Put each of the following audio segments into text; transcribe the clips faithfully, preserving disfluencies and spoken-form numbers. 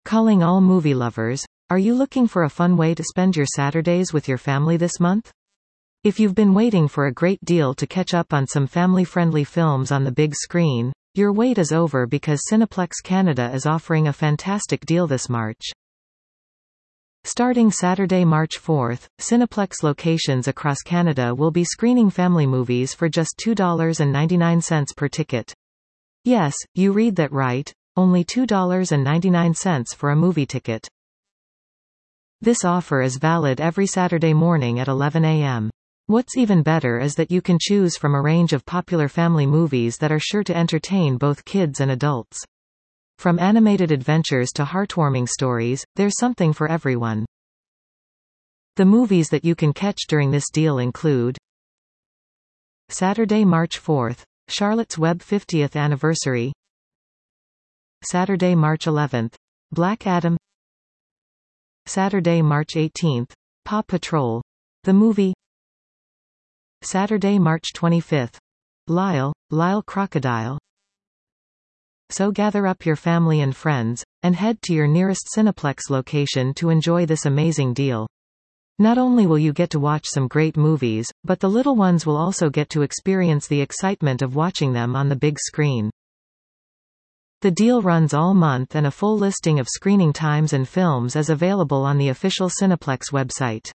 Calling all movie lovers. Are you looking for a fun way to spend your Saturdays with your family this month? If you've been waiting for a great deal to catch up on some family-friendly films on the big screen, your wait is over because Cineplex Canada is offering a fantastic deal this March. Starting Saturday, March fourth, Cineplex locations across Canada will be screening family movies for just two dollars and ninety-nine cents per ticket. Yes, you read that right, only two dollars and ninety-nine cents for a movie ticket. This offer is valid every Saturday morning at eleven a m What's even better is that you can choose from a range of popular family movies that are sure to entertain both kids and adults. From animated adventures to heartwarming stories, there's something for everyone. The movies that you can catch during this deal include Saturday, March fourth, Charlotte's Web fiftieth Anniversary. Saturday, March eleventh, Black Adam. Saturday, March eighteenth, Paw Patrol, the movie. Saturday, March twenty-fifth, Lyle, Lyle Crocodile. So gather up your family and friends, and head to your nearest Cineplex location to enjoy this amazing deal. Not only will you get to watch some great movies, but the little ones will also get to experience the excitement of watching them on the big screen. The deal runs all month and a full listing of screening times and films is available on the official Cineplex website.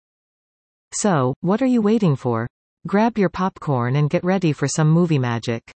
So, what are you waiting for? Grab your popcorn and get ready for some movie magic.